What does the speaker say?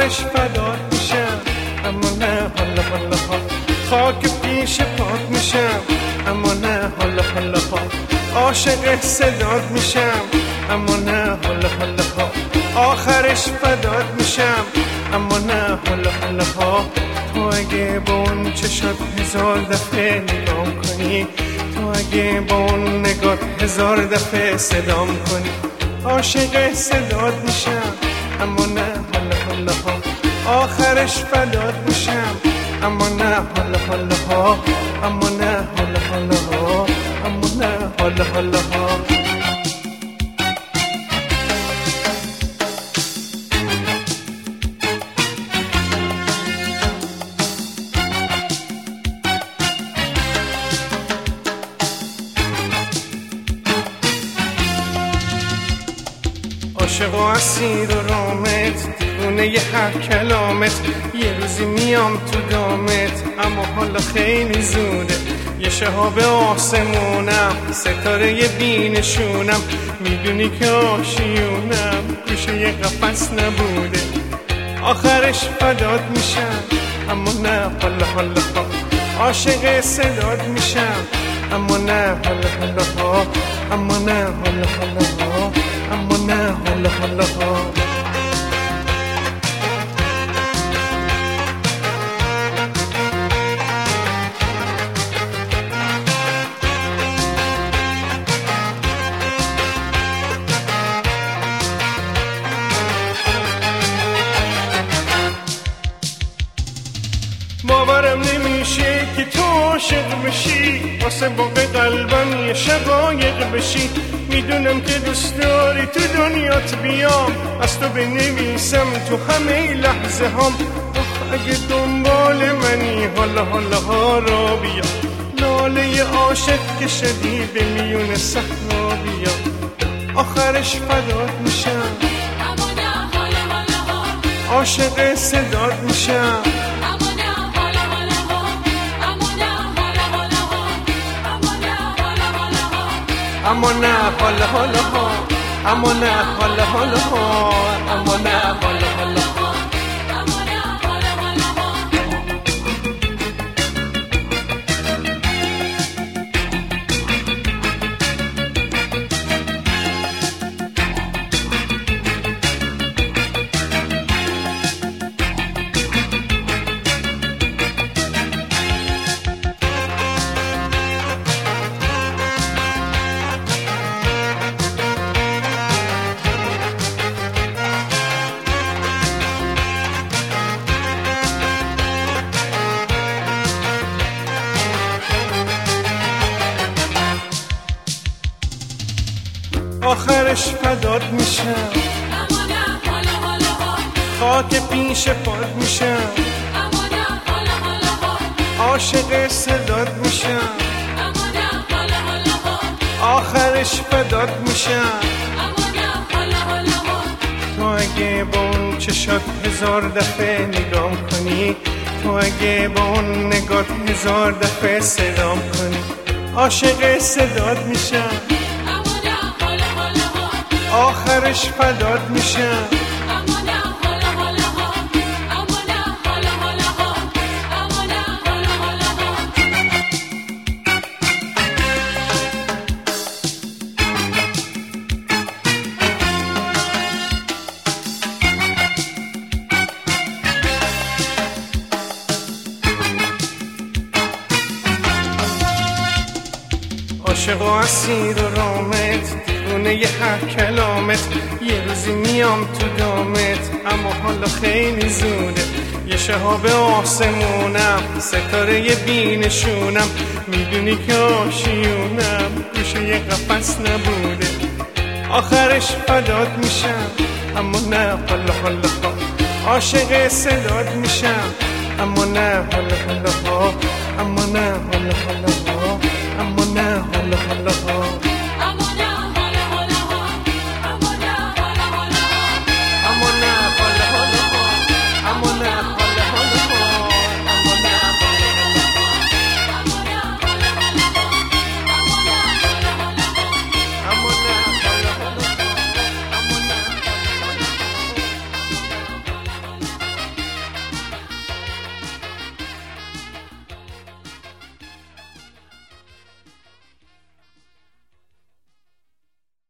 آخرش فدات میشم اما نه حالا حالا ها، خاک پیش پات میشم اما نه حالا حالا ها، عاشق صدات میشم اما نه حالا حالا ها، آخرش فدات میشم اما نه حالا حالا ها. تو اگه با اون چشات 1000 دفعه نگام کنی، تو اگه با اون نگات 1000 دفعه صدام کنی، عاشق صدات میشم اما نه حالا حالا ها، آخرش فدات میشم اما نه حالا حالا ها، اما نه حالا حالا ها، اما نه حالا حالا ها. عاشق و اسیر و رامت، دیوونه ی هر کلامت، یه روزی میام تو دامت اما حالا خیلی زوده. یه شهاب آسمونم، ستاره ی بینشونم، میدونی که آشیونم گوشه ی قفس نبوده. آخرش فدات میشم اما نه حالا حالا ها، عاشق صدات میشم اما نه حالا حالا ها، اما نه حالا حالا ها، اما نه حالا حالا ها. باورم نمیشه که تو عاشق بشی، واسه باغ قلبم یه شقایق بشی. میدونم که دوست داری تو دنیات بیام، از تو بنویسم تو همه لحظه هام. اگه دنبال منی حالا حالا ها را بیا، لاله عاشق که شدی به میون صحرا بیا. آخرش فدات میشم اما نه حالا حالا ها، عاشق صدات میشم اما نه حالا حالا ها، اما نه حالا حالا ها، اما نه حالا حالا ها، اما نه حالا حالا ها، اما نه حالا حالا ها، اما نه حالا حالا ها. اما نه حالا حالا ها. آخرش فدات میشم اما نه حالا حالا ها، خاک پیش پات میشم اما نه حالا حالا ها، عاشق صدات میشم اما نه حالا حالا ها، آخرش فدات میشم اما نه حالا حالا ها. تو اگه با اون چشات 1000 دفعه نگام کنی، تو اگه با اون نگات 1000 دفعه صدام کنی، عاشق صدات میشم آخرش فدات میشم اما نه حالا حالا ها، اما نه حالا حالا ها، اما نه حالا حالا ها. عاشق و اسیر و رامت، دیوونه ی هر کلامت، یه روزی میام تو دامت اما حالا خیلی زوده. یه شهاب آسمونم، ستاره ی بینشونم، میدونی که آشیونم گوشه ی قفس نبوده. آخرش فدات میشم اما نه حالا حالا ها، عاشق صدات میشم اما نه حالا حالا ها، اما نه حالا حالا ها، اما نه حالا حالا ها.